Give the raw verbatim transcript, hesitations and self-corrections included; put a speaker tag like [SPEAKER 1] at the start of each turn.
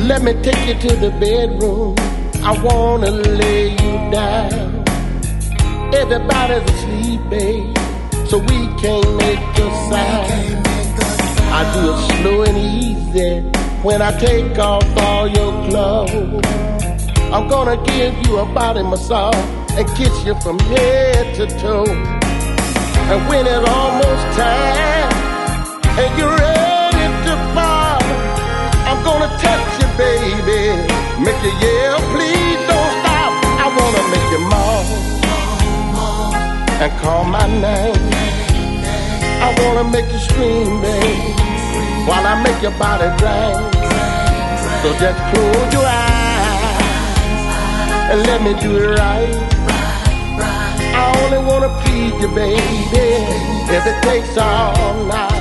[SPEAKER 1] Let me take you to the bedroom. I wanna lay you down. Everybody's asleep, babe, so we can't make a sound. I do it slow and easy when I take off all your clothes. I'm gonna give you a body massage and kiss you from head to toe. And when it's almost time and you're ready to part, I'm gonna touch you, baby, make you yell, please don't stop. I wanna make you moan and call my name. I wanna make you scream, baby, while I make your body drain. So just close your eyes and let me do it right. I only wanna please you, baby, if it takes all night.